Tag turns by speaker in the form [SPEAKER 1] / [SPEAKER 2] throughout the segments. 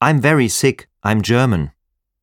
[SPEAKER 1] I'm very sick, I'm German.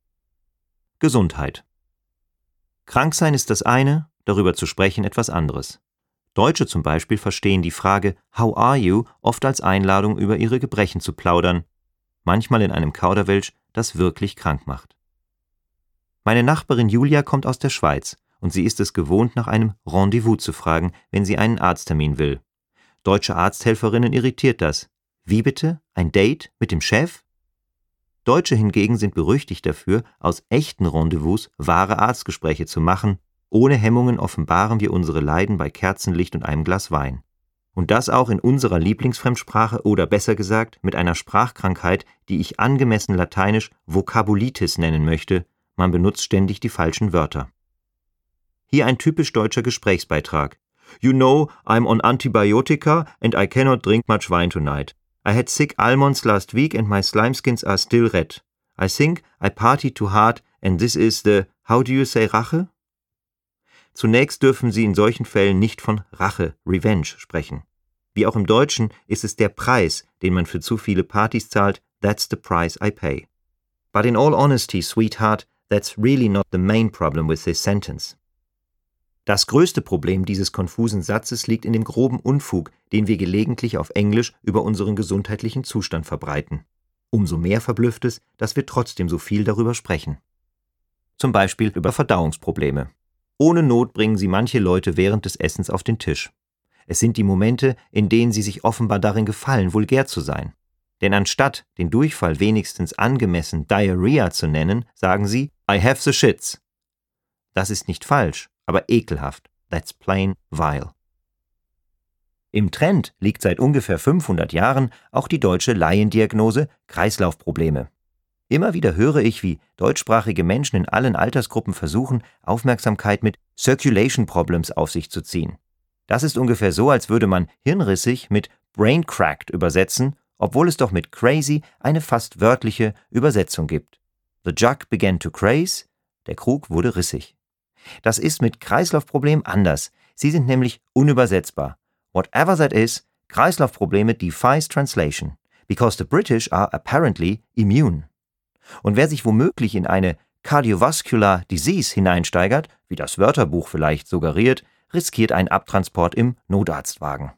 [SPEAKER 1] Gesundheit. Krank sein ist das eine, darüber zu sprechen etwas anderes. Deutsche zum Beispiel verstehen die Frage How are you oft als Einladung, über ihre Gebrechen zu plaudern, manchmal in einem Kauderwelsch, das wirklich krank macht. Meine Nachbarin Julia kommt aus der Schweiz und sie ist es gewohnt, nach einem Rendezvous zu fragen, wenn sie einen Arzttermin will. Deutsche Arzthelferinnen irritiert das. Wie bitte? Ein Date mit dem Chef? Deutsche hingegen sind berüchtigt dafür, aus echten Rendezvous wahre Arztgespräche zu machen. Ohne Hemmungen offenbaren wir unsere Leiden bei Kerzenlicht und einem Glas Wein. Und das auch in unserer Lieblingsfremdsprache oder besser gesagt mit einer Sprachkrankheit, die ich angemessen lateinisch Vokabulitis nennen möchte. Man benutzt ständig die falschen Wörter. Hier ein typisch deutscher Gesprächsbeitrag. You know, I'm on antibiotica and I cannot drink much wine tonight. I had sick almonds last week and my slime skins are still red. I think I partied too hard and this is the, how do you say Rache? Zunächst dürfen Sie in solchen Fällen nicht von Rache, Revenge, sprechen. Wie auch im Deutschen ist es der Preis, den man für zu viele Partys zahlt, that's the price I pay. But in all honesty, sweetheart, that's really not the main problem with this sentence. Das größte Problem dieses konfusen Satzes liegt in dem groben Unfug, den wir gelegentlich auf Englisch über unseren gesundheitlichen Zustand verbreiten. Umso mehr verblüfft es, dass wir trotzdem so viel darüber sprechen. Zum Beispiel über Verdauungsprobleme. Ohne Not bringen sie manche Leute während des Essens auf den Tisch. Es sind die Momente, in denen sie sich offenbar darin gefallen, vulgär zu sein. Denn anstatt den Durchfall wenigstens angemessen Diarrhea zu nennen, sagen sie I have the shits. Das ist nicht falsch, aber ekelhaft. That's plain vile. Im Trend liegt seit ungefähr 500 Jahren auch die deutsche Laiendiagnose Kreislaufprobleme. Immer wieder höre ich, wie deutschsprachige Menschen in allen Altersgruppen versuchen, Aufmerksamkeit mit Circulation Problems auf sich zu ziehen. Das ist ungefähr so, als würde man hirnrissig mit brain cracked übersetzen, obwohl es doch mit crazy eine fast wörtliche Übersetzung gibt. The jug began to craze, der Krug wurde rissig. Das ist mit Kreislaufproblemen anders. Sie sind nämlich unübersetzbar. Whatever that is, Kreislaufprobleme defies translation, because the British are apparently immune. Und wer sich womöglich in eine Cardiovascular Disease hineinsteigert, wie das Wörterbuch vielleicht suggeriert, riskiert einen Abtransport im Notarztwagen.